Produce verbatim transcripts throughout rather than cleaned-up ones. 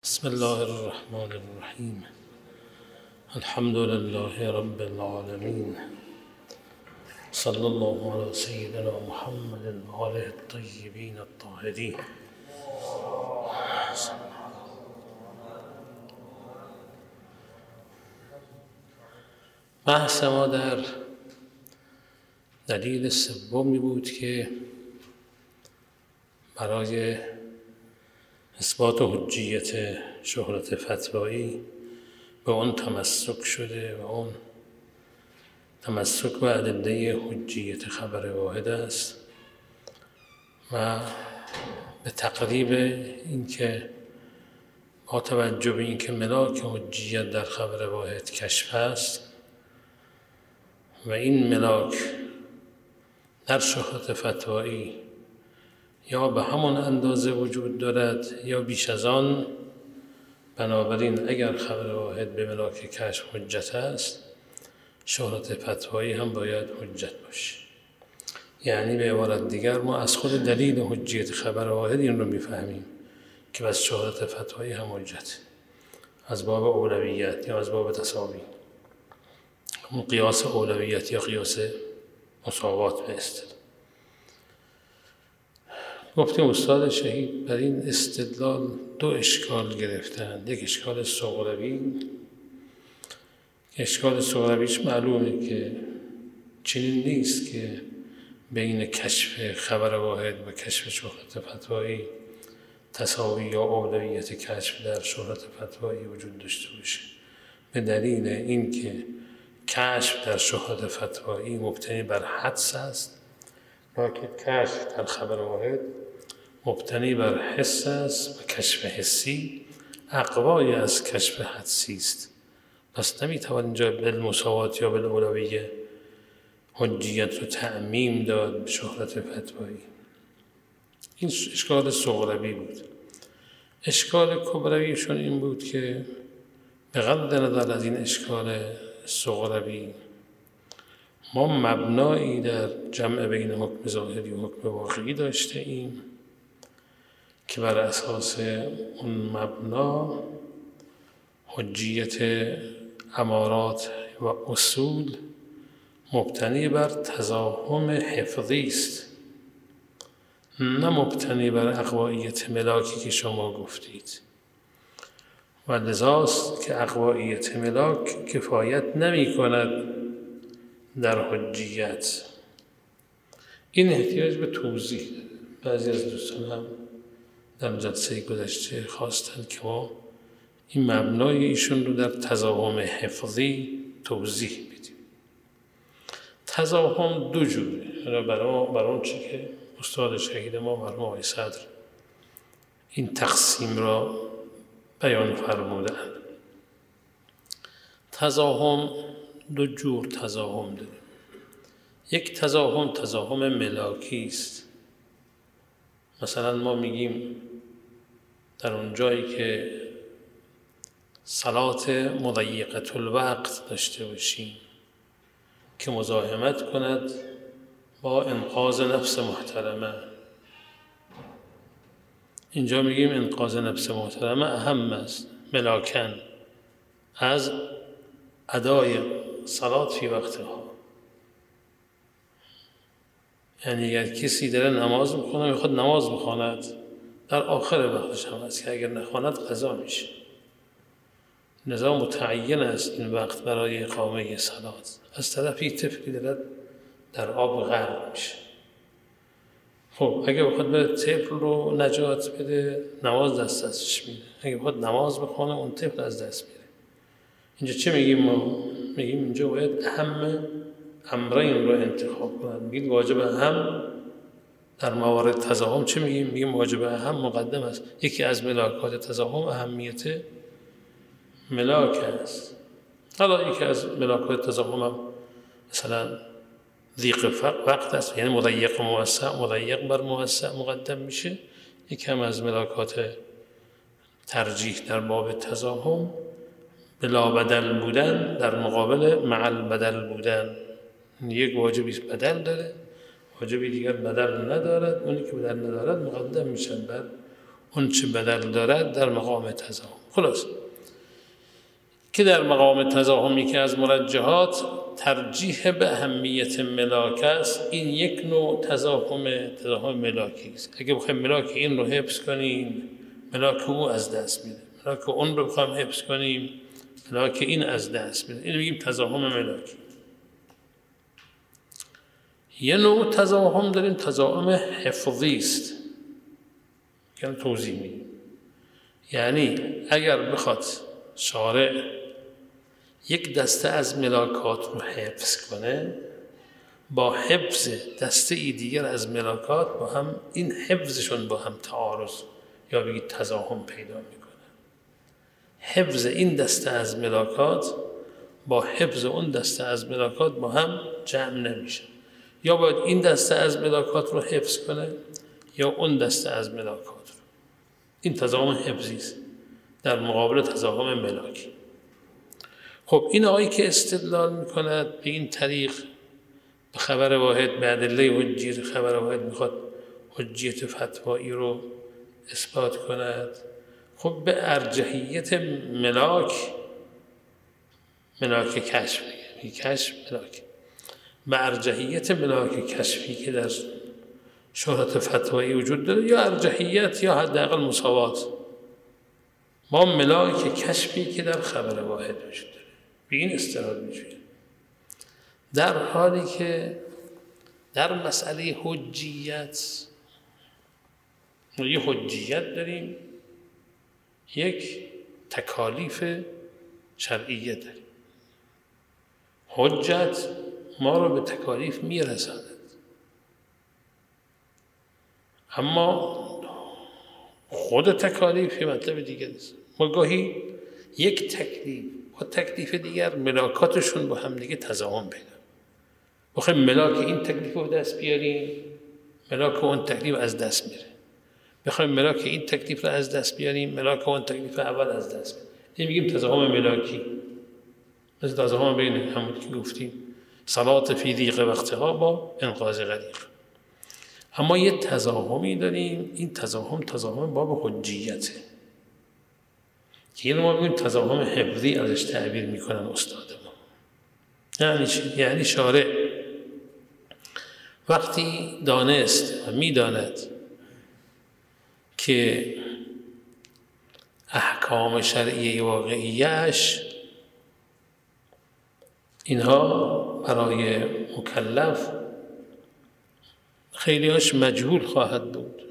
بسم الله الرحمن الرحیم. الحمد لله رب العالمین. صلی الله علی سیدنا محمد و آله الطیبین الطاهرین. بحث ما در دلیل سومی بود که برای اثبات حجیت شهرت فتوایی به اون تمسک شده و اون تمسک به ادله حجیت خبر واحد است و به تقریب این که با توجه به این که ملاک حجیت در خبر واحد کشف است و این ملاک در شهرت فتوایی یا به همان اندازه وجود دارد یا بیش از آن، بنابراین اگر خبر واحد به ملاک کشف حجت است، شهرت فتوایی هم باید حجت باشه. یعنی به عبارت دیگر ما از خود دلیل حجیت خبر واحد این رو میفهمیم که بس شهرت فتوایی هم حجت، از باب اولویت یا از باب تساوی، همون قیاس اولویت یا قیاس مساوات به اصطلاح. گفتیم استاد شهید بر این استدلال دو اشکال گرفتند. یک اشکال صغروی، اشکال صغرویش معلومه که چنین نیست که بین کشف خبر واحد و کشف شهرت فتوایی تساوی یا اولویت کشف در شهرت فتوایی وجود داشته باشه، به دلیل اینکه کشف در شهرت فتوایی مبتنی بر حدس است، لکن کشف در خبر واحد مبتنی بر حس است و کشف حسی اقوای از کشف حدسی است. پس نمیتوان اینجا بالمساوات یا بالاولویه حجیت رو تعمیم داد به شهرت فتوایی. این اشکال صغروی بود. اشکال کبرویشون این بود که به غض نظر از این اشکال صغروی ما مبنایی در جمع بین حکم ظاهری و حکم واقعی داشته ایم که بر اساس اون مبنا حجیت امارات و اصول مبتنی بر تزاحم حفظی است، نه مبتنی بر اقواییت ملاکی که شما گفتید، و لذاست که اقواییت ملاک کفایت نمی کند در حجیت. این احتیاج به توضیح داره. بعضی از دوستان هم در جلسه گذشته خواستند که ما این مبنای ایشون رو در تزاحم حفظی توضیح بدیم. تزاحم دو جوره. برای اون چی که استاد شهید ما مرحوم آقای صدر این تقسیم را بیان فرمودند. تزاحم دو جور تزاحم داریم. یک تزاحم تزاحم ملاکی است. مثلا ما میگیم در اون جایی که صلات مضیقة الوقت داشته باشیم که مزاحمت کند با انقاذ نفس محترمه، اینجا میگیم انقاذ نفس محترمه اهم است ملاکن از ادای صلات فی وقتها. یعنی اگر کسی داره نماز میخونه میخواد نماز بخواند در آخر وقتش هم است که اگر نخواند قضا میشه. لذا متعین است این وقت برای اقامه صلات. از طرفی طفلی دارد در آب غرق میشه، خب اگه بخواد بره طفل رو نجات بده نماز دست ازش میره، اگه بخواد نماز بخونه اون طفل از دست میره. اینجا چه میگیم ما؟ میگیم اینجا باید اهم امرین رو انتخاب کنند. میگیم واجب اهم در موارد تزاحم چه میگیم؟ میگیم واجب اهم مقدم است. یکی از ملاکات تزاحم اهمیت ملاک است. حالا یکی از ملاکات تزاحم هم مثلا ضیق وقت است، یعنی مضیق موسع، مضیق بر موسع مقدم میشه. یکی هم از ملاکات ترجیح در باب تزاحم بلا بدل بودن در مقابل مع البدل بودن. یک واجبی بدل داره، واجبی دیگر بدل ندارد، اونی که بدل ندارد مقدم میشن بر اون چه بدل دارد در مقام تزاحم. خلاص که در مقام تزاحمی که از مرجحات ترجیح به اهمیت ملاک است، این یک نوع تزاحم تزاحم ملاکی است. اگه بخوایم ملاک این رو حفظ کنیم ملاک او از دست میده، ملاک اون رو بخوایم حفظ کنیم ملاک این از دست میده. این میگیم تزاحم ملاکی. یه نوع تزاحم داریم تزاحم حفظی است، یعنی توضیح میدیم. یعنی اگر بخواد شارع یک دسته از ملاکات رو حفظ کنه، با حفظ دسته ای دیگر از ملاکات با هم این حفظشون با هم تعارض یا بگید تزاحم پیدا میکنه. حفظ این دسته از ملاکات با حفظ اون دسته از ملاکات با هم جمع نمیشه، یا باید این دسته از ملاکات رو حفظ کنه یا اون دسته از ملاکات رو. این تزاحم حفظی است در مقابل تزاحم ملاکی. خب این آیه که استدلال میکند به این طریق به خبر واحد، به ادله حجیت خبر واحد میخواد حجیت فتوایی رو اثبات کند. خب به ارجحیت ملاک ملاک کشف میگه، کشف ملاک، به ارجحیت ملاک کشفی که در شهرت فتوایی وجود داره، یا ارجحیت یا حداقل مساوات با ملاک کشفی که در خبر واحد وجود داره. به این استناد میشه. در حالی که در مسئله حجیت ما یه حجیت داریم، یک تکالیف شرعیه داریم. حجت ما رو به تکالیف میرساند، اما خود تکالیف یه مطلب دیگه نیست. ما گاهی یک تکلیف با تکلیف دیگر ملاکاتشون با هم دیگه تزاحم پیدا. بخوایم ملاک این تکلیف رو دست بیاریم ملاک اون تکلیف از دست میره، بخوایم ملاک این تکلیف رو از دست بیاریم ملاک اون تکلیف اول از دست میره. این میگیم تزاحم ملاکی، مثل تزاحم بین همون که گفتیم صلات فی ضیق وقتها با انقاذ غریق. اما یه تزاحمی داریم، این تزاحم تزاحم باب حجیته که اینو ما بگیم تزاحم حفظی ازش تعبیر میکنن استاد ما. یعنی چی؟ یعنی شارع وقتی دانست و میداند که احکام شرعی واقعیش اینها برای مکلف خیلی هاش مجهول خواهد بود،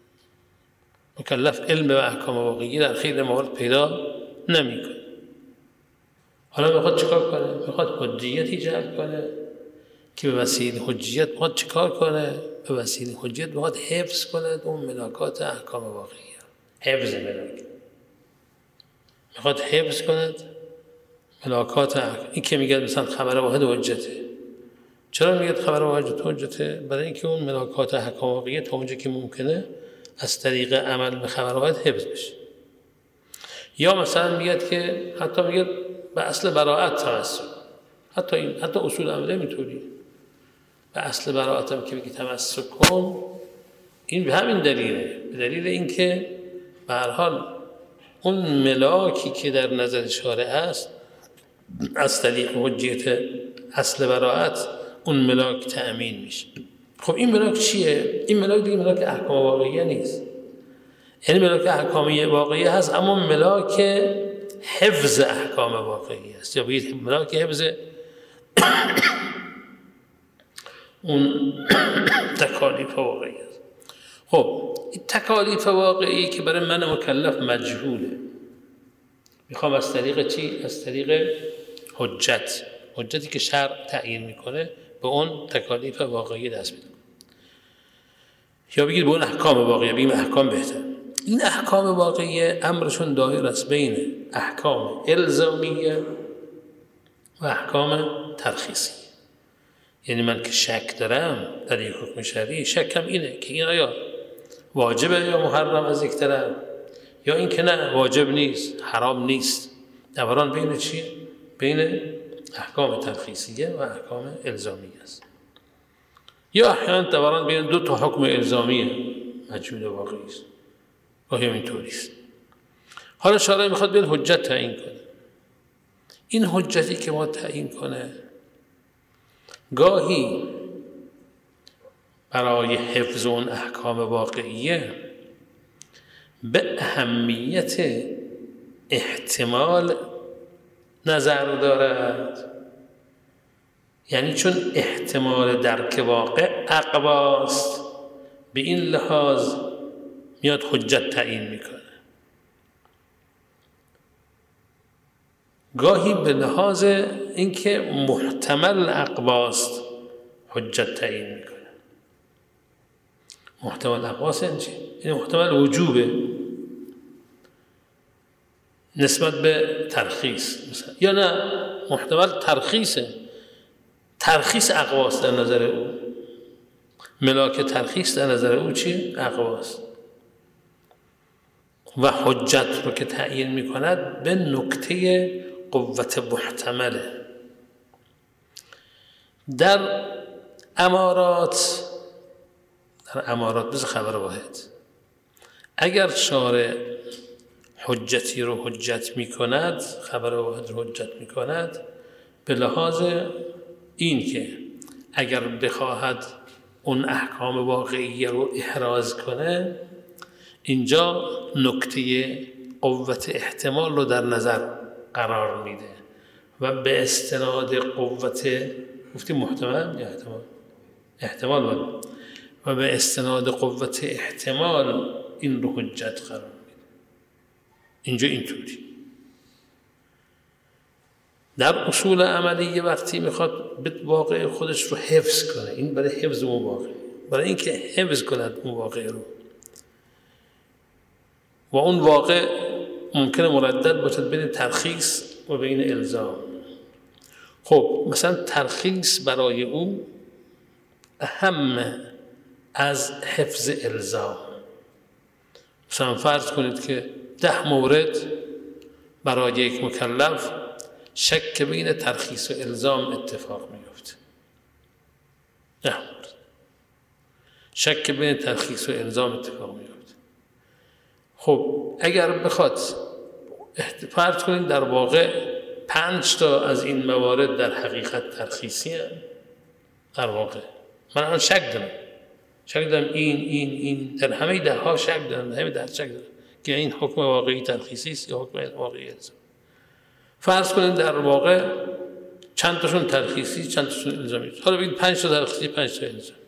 مکلف علم و احکام واقعی در خیلی موارد پیدا نمیکنه. حالا میخواد چیکار کنه؟ میخواد حجیت ایجاد کنه که به وسیله حجیت میخواد چیکار کنه؟ به وسیله حجیت میخواد حفظ کنه اون ملاکات احکام واقعی، حفظ ملاک میخواد حفظ کنه ملاکات احکام. این که میگه مثلا خبر واحد حجته، چرا میگه خبر واحد حجته؟ برای اینکه اون ملاکات احکام واقعی تا اونجا که ممکنه از طریق عمل به خبر واحد حفظ بشه. یا مثلا میگه که حتی میگه به اصل براءت تمسک، حتی این حتی اصول عمله میتونی به اصل براءت هم که بگی تمسک کن، این به همین دلیله، به دلیل اینکه به هر حال اون ملاکی که در نظر شارع است از طریق حجیت اصل براءت اون ملاک تأمین میشه. خب این ملاک چیه؟ این ملاک دیگه ملاک احکام واقعیه نیست، یعنی ملاک احکامی واقعیه هست اما ملاک حفظ احکام واقعی است، یا بگید ملاک حفظ اون تکالیف واقعی است. خب این تکالیف واقعی که برای من مکلف مجهوله، میخوام از طریق چی؟ از طریق حجت، حجتی که شرع تعیین میکنه به اون تکالیف واقعی دست میده، یا بگید به اون احکام واقعی، بگیم احکام بهتر. این احکام واقعی امرشون دایر است بین احکام الزامیه و احکام ترخیصی. یعنی من که شک دارم در یک حکم شرعی، شکم اینه که این آیا واجبه یا محرم از یک طرف، یا این که نه واجب نیست حرام نیست. دوران بین چیه؟ بین احکام ترخیصیه و احکام الزامیه است. یا احیانا دوران بین دو تا حکم الزامیه مجهول واقعی است. گاهی هم اینطوریست. حالا شارع میخواد بیاد حجت تعیین کنه. این حجتی که ما تعیین کنه گاهی برای حفظ اون احکام واقعیه به اهمیت احتمال نظر دارد، یعنی چون احتمال درک واقع اقواست به این لحاظ میاد حجت تعیین میکنه. گاهی به لحاظ اینکه محتمل اقواست حجت تعیین میکنه. محتمل اقواست این چی؟ این محتمل وجوبه نسبت به ترخیص مثلا، یا نه محتمل ترخیصه، ترخیص اقواست در نظر او، ملاک ترخیص در نظر او چی؟ اقواست. و حجت رو که تعیین میکند به نکته قوت محتمله. در امارات در امارات بذار خبر واحد، اگر شارع حجتی رو حجت میکند، خبر واحد رو حجت میکند به لحاظ این که اگر بخواهد اون احکام واقعی رو احراز کنه، اینجا نکته قوت احتمال رو در نظر قرار میده و به استناد قوت گفتی محتمل یا احتمال احتمال بود و به استناد قوت احتمال این رو حجت قرار میده. اینجا اینطوری در اصول عملی وقتی میخواد به واقع خودش رو حفظ کنه، این برای حفظ اون واقع، برای اینکه حفظ کند اون واقع رو، و اون واقع ممکنه مردد باشد بین ترخیص و بین الزام. خب مثلا ترخیص برای او اهم از حفظ الزام. مثلا فرض کنید که ده مورد برای یک مکلف شک بین ترخیص و الزام اتفاق میفته. ده مورد شک بین ترخیص و الزام اتفاق میفته. خب اگر بخواد فرض کنید در واقع پنج تا از این موارد در حقیقت ترخیصی هست، در واقع من الان شک دارم شک دارم این این این در همه ده ها شک دارم، همه ده شک دارم که این حکم واقعی ترخیصی است یا حکم واقعی الزام. فرض کنید در واقع چند تاشون ترخیصی چند تاشون الزامی، حالا ببین پنج تا ترخیصی پنج تا الزامی.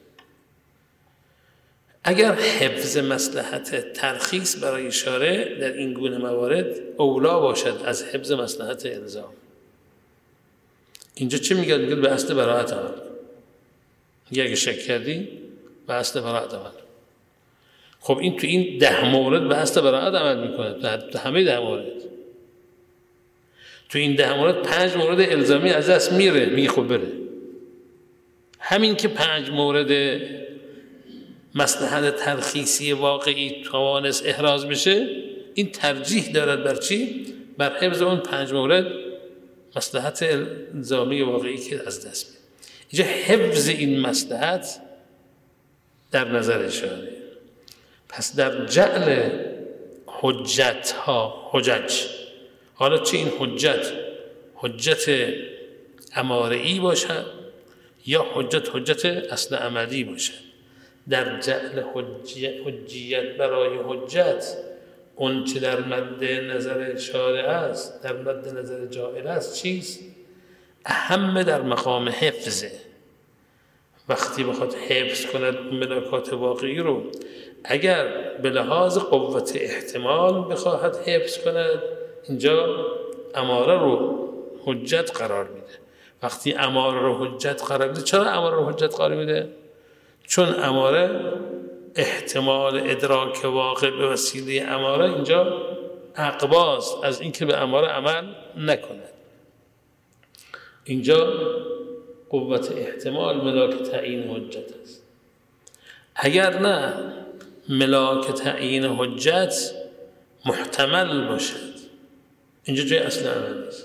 اگر حفظ مصلحت ترخیص برای شارع در این گونه موارد اولا باشد از حفظ مصلحت الزام، اینجا چی میگه؟ میگه به اصل براءت عمل. میگه اگه شک کردی به اصل براءت عمل. خب این تو این ده مورد به اصل براءت عمل میکنه، تو همه ده مورد. تو این ده مورد پنج مورد الزامی از دست میره، میگه خب بره. همین که پنج مورد مصلحت ترخیصی واقعی توانست احراز بشه، این ترجیح دارد بر چی؟ بر حفظ اون پنج مورد مصلحت الزامی واقعی که از دست میره. اینجا حفظ این مصلحت در نظر شارع. پس در جعل حجت ها حجج، حالا چه این حجت حجت اماره‌ای باشد یا حجت حجت اصل عملی باشد، در جعل حجیت برای حجت اون چه در مد نظر شارع است، در مد نظر جائر است چیست؟ اهم در مقام حفظه. وقتی بخواد حفظ کند ملاکات واقعی رو، اگر به لحاظ قوت احتمال بخواهد حفظ کند، اینجا اماره رو حجت قرار میده. وقتی اماره رو حجت قرار میده، چرا اماره رو حجت قرار میده؟ چون اماره احتمال ادراک واقع به وسیله اماره اینجا عقباست از اینکه به اماره عمل نکند. اینجا قوت احتمال ملاک تعیین حجت است. اگر نه ملاک تعیین حجت محتمل باشد، اینجا جای اصل عملی است.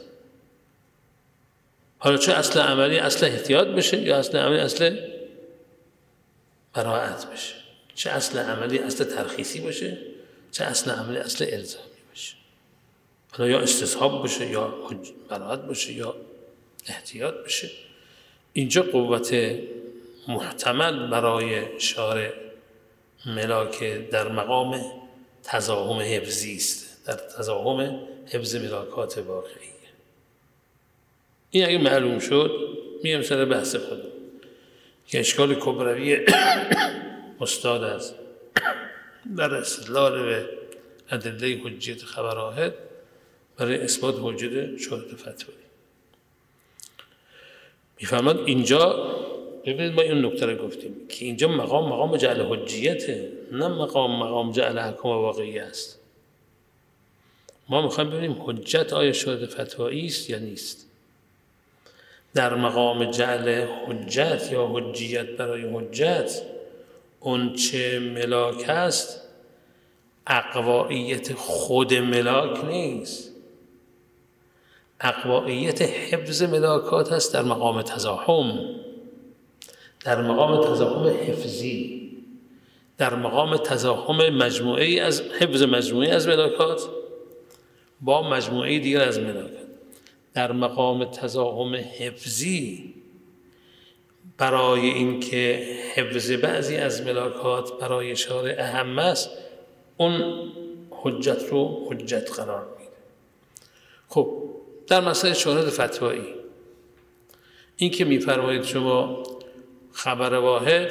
حالا چه اصل عملی اصل احتیاط بشه یا اصل عملی اصل براءت بشه؟ چه اصل عملی اصل ترخیصی باشه، چه اصل عملی اصل الزامی باشه، حالا یا استصحاب باشه یا براءت باشه یا احتیاط باشه. اینجا قوت محتمل برای شارع ملاک در مقام تزاحم حفظی است، در تزاحم حفظ ملاکات واقعی. این اگه معلوم شد میام سر بحث خودم که اشکال کبروی استاد است در استدلال به ادله حجیت خبر آحاد برای اثبات وجود شهادت فتوایی. میفرماد اینجا ببینید ما این نکته رو گفتیم که اینجا مقام مقام جعل حجیته، نه مقام مقام جعل احکام واقعی است. ما میخوایم ببینیم حجت آیا شهادت فتوایی است یا نیست. در مقام جعل حجت یا حجیت برای حجت اون چه ملاک است اقوائیت خود ملاک نیست، اقوائیت حفظ ملاکات است در مقام تزاحم، در مقام تزاحم حفظی، در مقام تزاحم مجموعی از حفظ مجموعی از ملاکات با مجموعی دیگر از ملاکات. در مقام تزاحم حفظی برای اینکه حفظ بعضی از ملاکات برای شارع اهم است اون حجت رو حجت قرار میده. خب در مسئله شهادت فتوایی این که میفرمایید شما خبر واحد،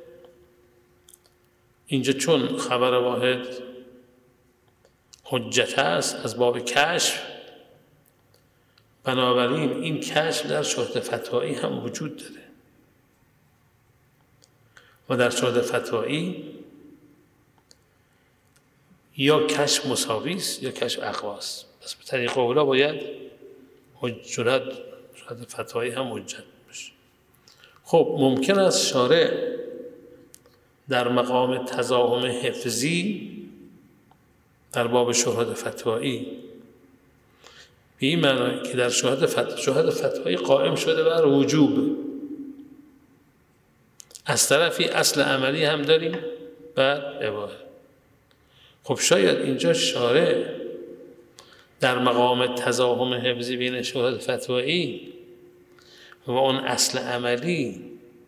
اینجا چون خبر واحد حجت است از باب کشف، بنابراین این کشف در شهادت فتوایی هم وجود داره و در شهادت فتوایی یا کشف مساوی است یا کشف اقوا است. پس به طریق اولا باید حجت شهادت فتوایی هم حجت باشه. خب ممکن است شارع در مقام تزاحم حفظی در باب شهادت فتوایی به این معنی که در شهادت فتوایی شهادت فتوایی قائم شده بر وجوب، از طرفی اصل عملی هم داریم بر اباحه. خب شاید اینجا شارع در مقام تزاحم حفظی بین شهادت فتوایی و اون اصل عملی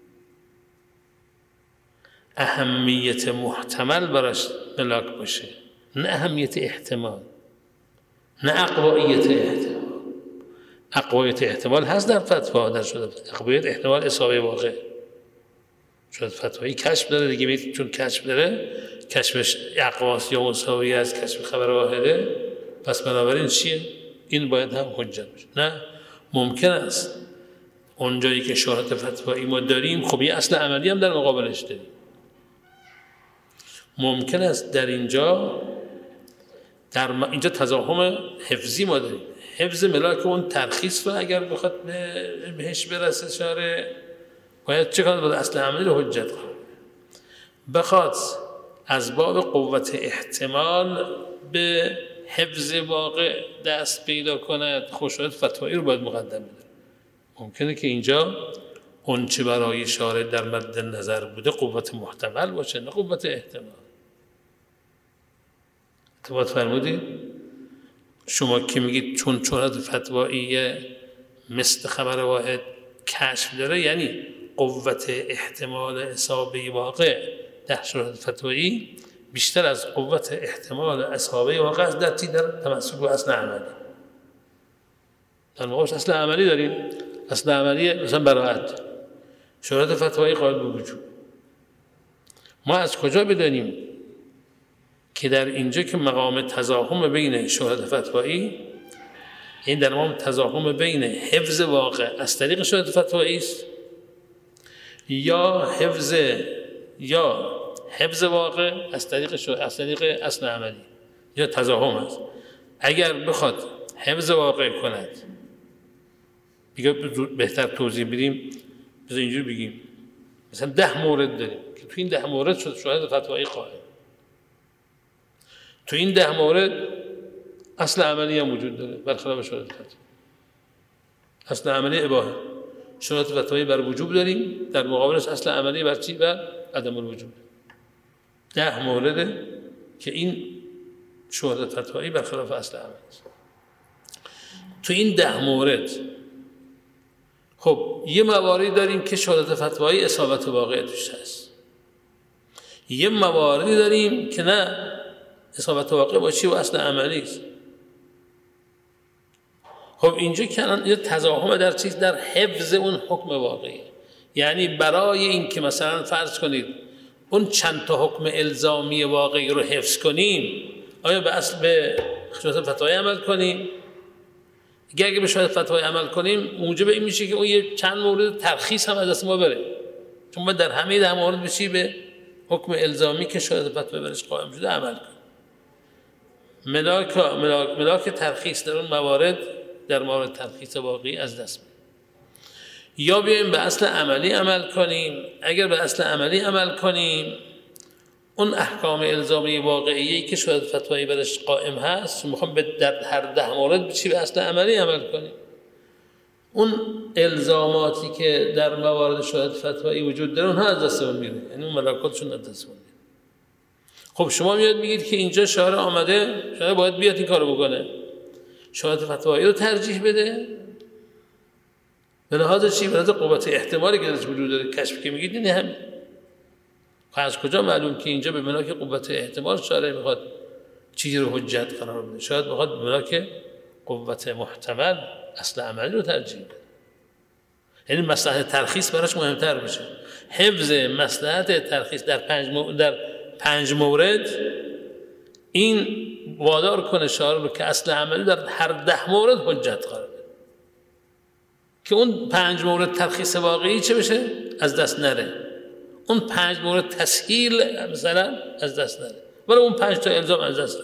اهمیت محتمل براش ملاک باشه، نه اهمیت احتمال، نه اقوائیت احتمال. اقوائیت احتمال هست در فتوا، در شهادت اقوائیت احتمال اصابه واقع. شهادت فتوایی کشف داره دیگه، میگه چون کشف داره کشفش اقواس یا مساوی از کشف خبر واحده، پس بنابراین چیه؟ این باید هم حجت باشه. نه ممکن است اونجایی که شهادت فتوایی ما داریم خب یه اصل عملی هم در مقابلش داریم. ممکن است در اینجا در م... اینجا تزاحم حفظی ما داریم، حفظ ملاک اون ترخیص رو اگر بخواد بهش برسه شارع باید چه کنه؟ باید اصل عملی رو حجت کنه. بخواد از باب قوت احتمال به حفظ واقع دست پیدا کند خشوعت فتوایی رو باید مقدم بده. ممکنه که اینجا اون چه برای شارع در مد نظر بوده قوت محتمل باشه نه قوت احتمال. اتفاق فرمودید؟ شما که میگید چون شهادت فتوایی مثل خبر واحد کشف داره یعنی قوت احتمال اصابه واقع در شهادت فتوایی بیشتر از قوت احتمال اصابه واقع است در در تمسک به اصل عملی. در مقابلش اصل عملی داریم، اصل عملی مثلا براءت، شهادت فتوایی قائل به وجوب. ما از کجا بدانیم که در اینجا که مقام تزاحم بین شهادت فتوایی، این در مقام تزاحم بین حفظ واقع از طریق شهادت فتوایی است یا حفظ یا حفظ واقع از طریق از طریق اصل عملی یا تزاحم است. اگر بخواد حفظ واقع کند، دیگه بهتر توضیح بدیم، بذار اینجوری بگیم مثلا ده مورد داریم که تو این ده مورد شد شهادت فتوایی قائل، تو این ده مورد اصل عملی هم وجود داره برخلاف شهادت فتوایی. اصل عملی اباحه، شهادت فتوایی بر وجوب داریم، در مقابلش اصل عملی بر چی؟ بر عدم الوجوب. ده مورده که این شهرت فتوایی برخلاف اصل عملی است. تو این ده مورد خب یه مواردی داریم که شهرت فتوایی اصابت واقع توش هست، یه مواردی داریم که نه اصابت واقع با چی؟ و اصل عملی است. خب اینجا که الان یه تضاهم در چیز در حفظ اون حکم واقعی، یعنی برای این که مثلا فرض کنید اون چند تا حکم الزامی واقعی رو حفظ کنیم، آیا به اصل به شهرت فتوایی عمل کنیم؟ اگه به شهرت فتوایی عمل کنیم موجب این میشه که اون یه چند مورد ترخیص هم از دست ما بره، چون ما در همه ده مورد بشی به حکم الزامی که شهرت فتوایی برش قائم شده عمل کنیم. ملاک ملاک ملاک ترخیص در اون موارد در مورد ترخیص واقعی از دست میره. یا بیایم به اصل عملی عمل کنیم. اگر به اصل عملی عمل کنیم اون احکام الزامی واقعی که شهرت فتوایی برش قائم هست میخوام در هر ده مورد بچی به اصل عملی عمل کنیم. اون الزاماتی که در موارد شهرت فتوایی وجود داره اونها از دستمون میره، یعنی اون ملاکاتشون از دستمون میره. خب شما میاد میگید که اینجا شارع آمده، شارع باید بیاد این کارو بکنه، شهرت فتوایی رو ترجیح بده به لحاظ چی؟ به لحاظ قوت احتمالی که درش وجود داره. کشف که میگید اینه همین. از کجا معلوم که اینجا به ملاک قوت احتمال شارع میخواد چیزی رو حجت قرار بده؟ شاید بخواد به ملاک قوت محتمل اصل عملی رو ترجیح بده، یعنی مصلحت ترخیص براش مهمتر بشه. حفظ مصلحت ترخیص در پنج مورد در پنج مورد این وادار کنه شارع رو که اصل عملی در هر ده مورد حجت قرار بده، که اون پنج مورد ترخیص واقعی چه بشه؟ از دست نره. اون پنج مورد تسهیل مثلا از دست نره، ولی اون پنج تا الزام از دست نره.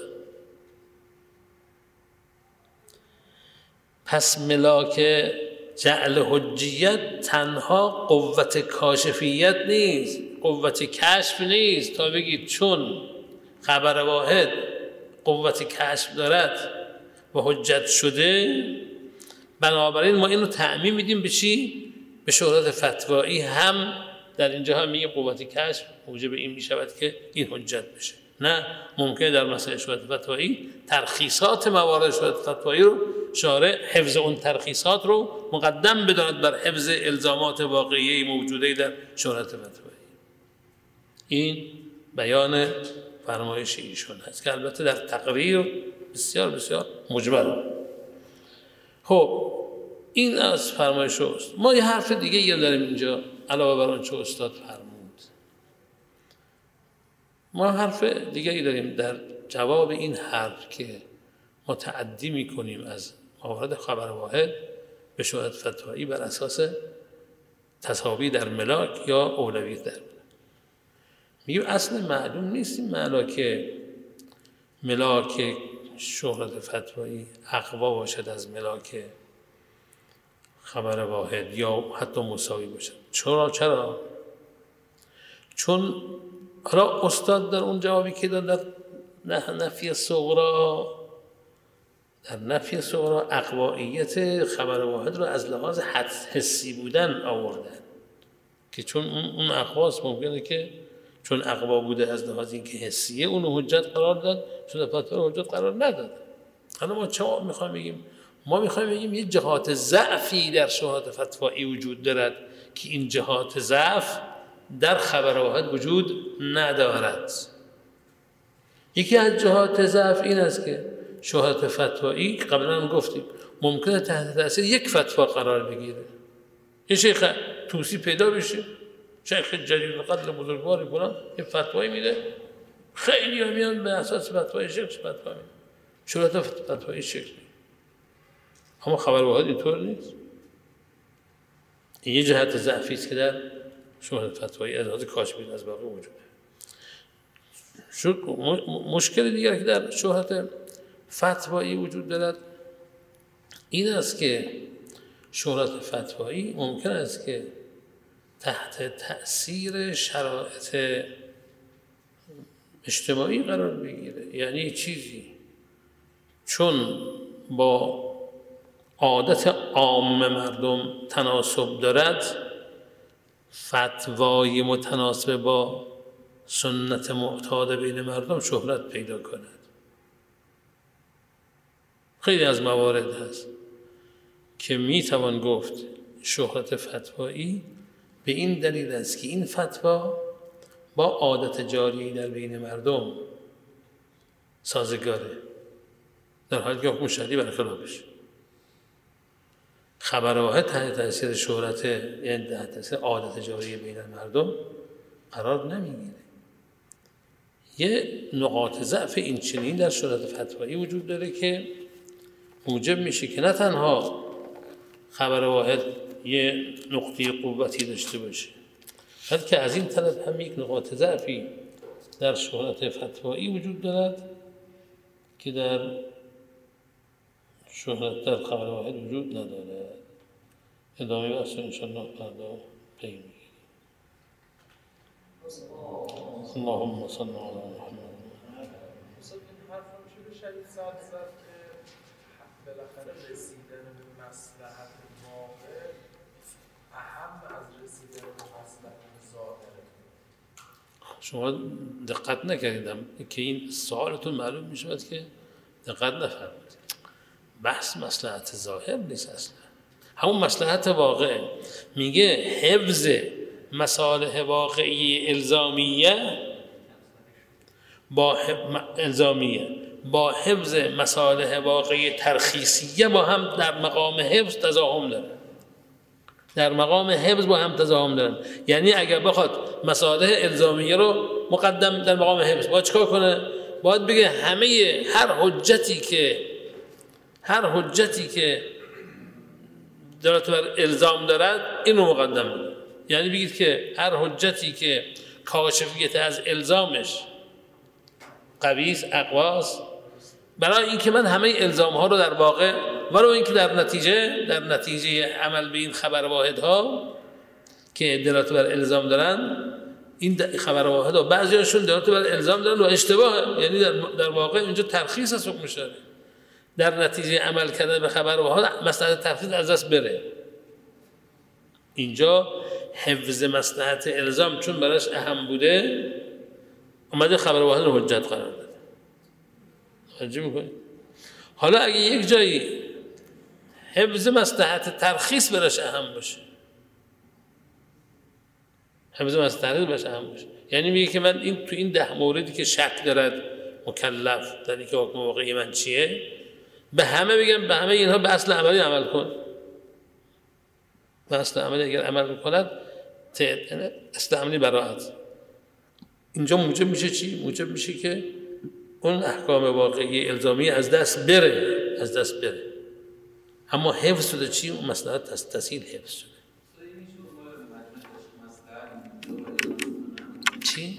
پس ملاک جعل حجیت تنها قوت کاشفیت نیست، قوت کشف نیست تا بگید چون خبر واحد قوت کشف دارد و حجت شده بنابراین ما اینو تعمیم میدیم به چی؟ به شهرت فتوایی هم در اینجا هم میگه قوت کشف موجب این میشود که این حجت بشه. نه، ممکنه در مسئله شهرت فتوایی ترخیصات موارد شهرت فتوایی رو شارع حفظ اون ترخیصات رو مقدم بداند بر حفظ الزامات واقعی موجوده در شهرت فتوایی. این بیان فرمایش ایشون هست که البته در تقریر بسیار بسیار مجمل. خب این از فرمایش است. ما یه حرف دیگه یه داریم اینجا علاوه بر آن چه استاد فرمود. ما حرف دیگه داریم در جواب این حرف که متعدی میکنیم از موارد خبر واحد به شهرت فتوایی بر اساس تساوی در ملاک یا اولویت در ملاک. میگیم اصل معلوم نیست این ملاک ملاک شهرت فتوایی اقوا باشد از ملاک خبر واحد یا حتی مساوی باشد. چرا؟ چرا؟ چون حالا استاد در اون جوابی که داد در نفی صغرا در نفی صغرا اقواییت خبر واحد رو از لحاظ حسی بودن آوردن که چون اون اقواست ممکنه که چون اقوا بوده از لحاظ اینکه حسیه اونو حجت قرار داد، شهرت فتوایی حجت قرار نداد. حالا ما چه میخوایم بگیم؟ ما میخوایم بگیم یه جهات ضعفی در شهرت فتوایی وجود دارد که این جهات ضعف در خبر واحد وجود ندارد. یکی از جهات ضعف این است که شهرت فتوایی قبلا هم گفتیم ممکنه تحت تاثیر یک فتوا قرار بگیره. این شیخ توسی پیدا بشه، شیخ جلیل القدر بزرگواری فلان یه فتوایی میده، خیلی ها میان به اساس فتوای شیخ فتوا میده، شهرت فتوایی شیخ میده. اما خبر واحد اینطور نیست. این یه جهت ضعفی است که در شهرت فتوایی از لحاظ کاشفی از باقی وجوده. مشکل دیگر که در شهرت فتوایی وجود دارد این است که شهرت فتوایی ممکن است که تحت تأثیر شرایط اجتماعی قرار بگیره. یعنی چیزی چون با عادت عام مردم تناسب دارد، فتوای متناسب با سنت معتاد بین مردم شهرت پیدا کند. خیلی از موارد هست که میتوان گفت شهرت فتوایی به این دلیل است که این فتوا با عادت جاری در بین مردم سازگاره، در حالی که حکم شرعی برخلافش. خبر واحد تحت تاثیر شهرت، یعنی تحت تاثیر عادت جاری بین مردم قرار نمیگیره. یه نقاط ضعف این چنین در شهرت فتوایی وجود داره که موجب میشه که نه تنها خبر واحد یه نقطه قوتی داشته باشه، بلکه از این طرف هم یک نقاط ضعفی در شهرت فتوایی وجود دارد که در شهرت در خبر واحد وجود ندارد. ادامه بحث انشاءالله فردا پی میگیریم. اللهم صل علی محمد. مثلا این حرف هم شده شدید ساعت زد که بالاخره رسیدن به مصلحت واقع اهم از رسیدن به مصلحت ظاهره. شما دقت نکردیدم که این سوالتون معلوم می شود که دقت نفرمودید. بحث مصلحت ظاهر نیست اصلا، همون مصلحت واقع. میگه حفظ مصالح واقعی الزامیه با الزامیه با حفظ مصالح واقعی ترخیصیه با هم در مقام حفظ تضاهم دارن. در مقام حفظ با هم تضاهم دارن. یعنی اگر بخواد مصالح الزامیه رو مقدم در مقام حفظ، باید چیکار کنه؟ باید بگه همه هر حجتی که هر حجتی که دلالت بر الزام دارد اینو مقدم بده. یعنی بگید که هر حجتی که کاشفیت از الزامش قویس اقواس، برای اینکه من همه الزام ها رو در واقع ولو اینکه در نتیجه در نتیجه عمل به این خبر واحد ها که دلالت بر الزام دارن، این خبر واحد ها بعضی هاشون دلالت بر الزام دارن و اشتباهه، یعنی در, در واقع اینجا ترخیص از حکم شرعی، در نتیجه عمل کردن به خبر واحد مصلحت ترخیص از دست بره. اینجا حفظ مصلحت الزام چون براش اهم بوده اومده خبر واحد رو حجت قرار داده. توجه میکنید؟ حالا اگه یک جایی حفظ مصلحت ترخیص براش اهم باشه، حفظ مصلحت ترخیص براش اهم باشه، یعنی میگه که من این تو این ده موردی که شک دارد مکلف در اینکه حکم واقعی من چیه، به همه بگم به همه اینها به اصل عملی عمل کن. به اصل عملی اگر عمل بکند اصل عملی براعت. اینجا موجب میشه چی؟ موجب میشه که اون احکام واقعی الزامی از دست بره، از دست بره. اما حفظ شده چی؟ اون مصلحت تسهیل حفظ شده. چی؟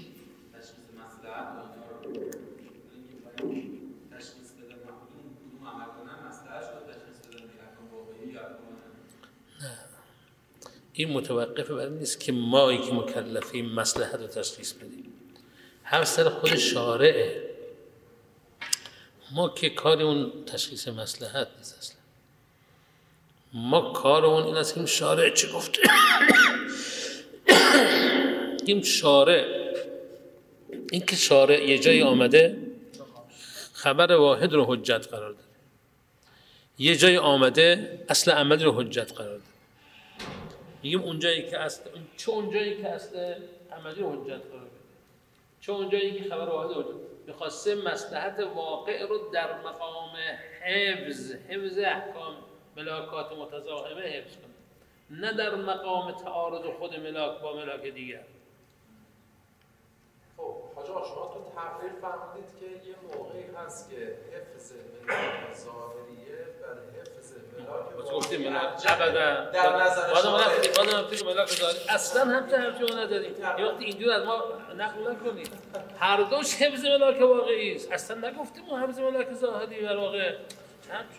این متوقفه بر این نیست که ما که مکلفیم مصلحت رو تشخیص بدیم، هم سر خود شارعه. ما که کار اون تشخیص مصلحت نیست اصلا. ما کارمون این است که این شارع چی گفته. این شارع این که شارع یه جایی آمده خبر واحد رو حجت قرار داده، یه جایی آمده اصل عمل رو حجت قرار داده. میگیم اونجایی که اصل چه اونجایی که اصل عملی رو حجت قرار بده، چه اونجایی که خبر واحد حجت می‌خواسته مصلحت واقع رو در مقام حفظ حفظ احکام ملاکات متزاحمه حفظ کنه، نه در مقام تعارض خود ملاک با ملاک دیگر. خب حاج آقا شما تو تقریر فرمودید که یه موقعی هست که حفظ ملاک ظاهریه بر حفظ ملاک گفتیم ملاک ابدا در نظر شما رفتید بعد رفتید ملاک ظاهری اصلا هم حرفی رو نداریم. یه وقتی اینجور از ما نقل نکنید، هر دوش حفظ ملاک واقعی است. اصلا نگفتیم ما حفظ ملاک ظاهری در واقع